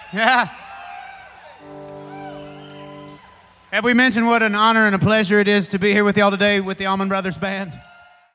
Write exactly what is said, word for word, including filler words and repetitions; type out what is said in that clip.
Yeah. Have we mentioned what an honor and a pleasure it is to be here with y'all today with the Allman Brothers Band?